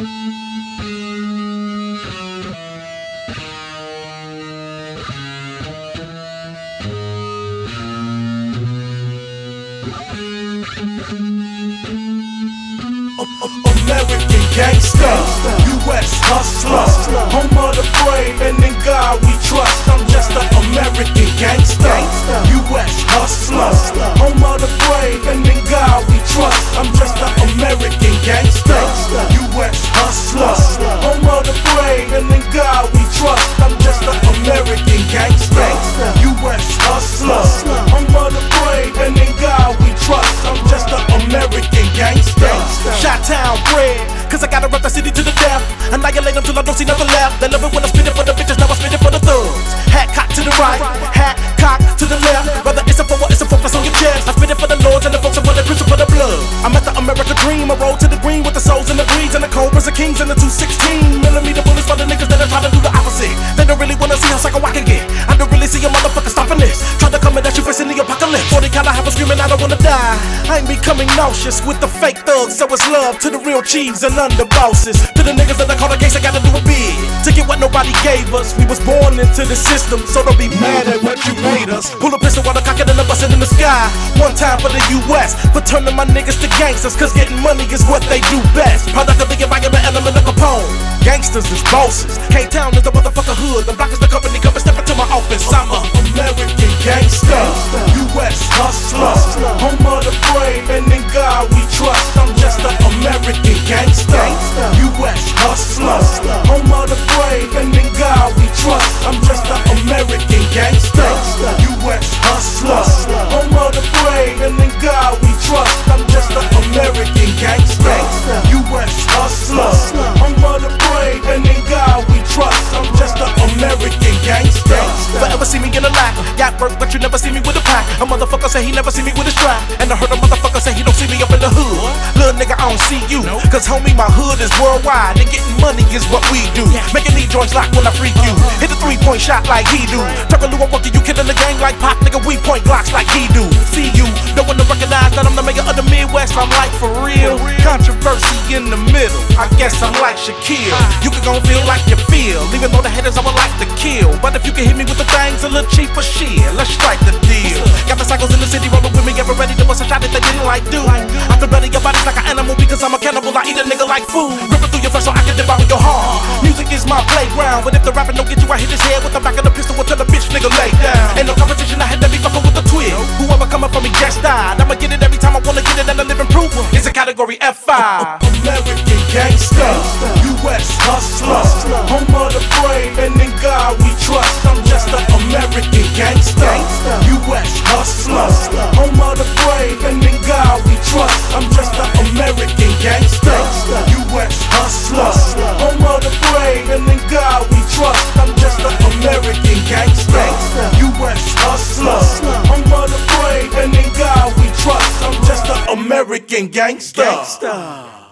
American gangster, U.S. hustler, home of the brave and in God we trust. I'm just an American gangster, U.S. hustler, home of the brave and in God we trust. I'm just an American gangster, U.S. hustler, home of the brave and in God we trust. I'm just an American gangster, U.S. hustler, home of the brave and in God we trust. I'm just an American gangster. Chi-town bred, cause I gotta rep the city to the death. Annihilate them till I don't see nothing left. They love it when I spit it for the bitches, now I spit it for the thugs. Hat cock to the right, hat cock to the left. Whether it's a for what, it's a focus on your chest. I spit it for the lords and the folks for the crucial for the blood. I'm at the American dream, I roll to the green with the souls and the breeds and the cobras, the kings and the 216mm bullets for the niggas that are trying to do the opposite. They don't really wanna see how psycho I can get. I don't really see a motherfucker stopping this. Try to come in at you facing the apocalypse. 40 cal I have a screaming, I don't wanna die. I ain't becoming nauseous with the fake thugs, so it's love to the real chiefs and underbosses. To the niggas that I call the case, I gotta do it big to get what nobody gave us. We was born into the system, so don't be mad at what you made us. Pull a pistol while I cock it and I bust it in the sky. One time for the US, for turning my niggas to gangsters, cause getting money is what they do best. Product of the environment, element of Capone. Gangsters is bosses. K-Town is the motherfucker hood. The block is the company, come and step into my office. I'm a American gangster, U.S. hustler, home of the brave and in God we trust. I'm just an American gangster, U.S. hustler, home of the brave and in God we trust. I'm just an American gangster, U.S. hustler, home of the brave and in God we trust. I'm just an American gangster, U.S. hustler, home of the brave and in God we trust. I'm just an American gangster. Forever see me in a lack, got work but you never see me with a pack. A motherfucker say he never see me with a strap, and I heard a motherfucker say he don't see me up in the hood. Little nigga, I don't see you, cause homie my hood is worldwide, and getting money is what we do. Making these joints lock when I freak you, hit a 3-point shot like he do. Talking to a monkey, you killing the game like Pop, nigga, we point Glocks like he do. See you, don't wanna recognize that I'm the mayor of the Midwest. I'm like for real, controversy in the middle, I guess I'm like Shaquille. You can gon' feel like you feel, even though the haters I would like to kill. But if you can hit me with the things a little cheaper, shit, let's strike the deal. Got the cycles in the city rolling with me, ever ready to bust a shot if they didn't like do. I can bury your body like an animal because I'm a cannibal. I eat a nigga like food, ripping through your flesh so I can devour your heart. Music is my playground, but if the rapping don't get you, I hit his head with the back of the pistol until the bitch nigga lay down. Ain't no competition, I had to be fucking with the twig. Whoever coming for me just died. I'ma get it every time I wanna get it, and I live in proof. It's a category F5. American gangster, U.S. hustler, home of the brave and in God we trust. I'm just an American gangster, U.S. hustler, home of the brave and in God we trust. I'm just an American gangster, U.S. hustler, home of the brave and in God we trust. I'm just an American gangster, U.S. hustler, home of the brave and in God we trust. I'm just an American gangster.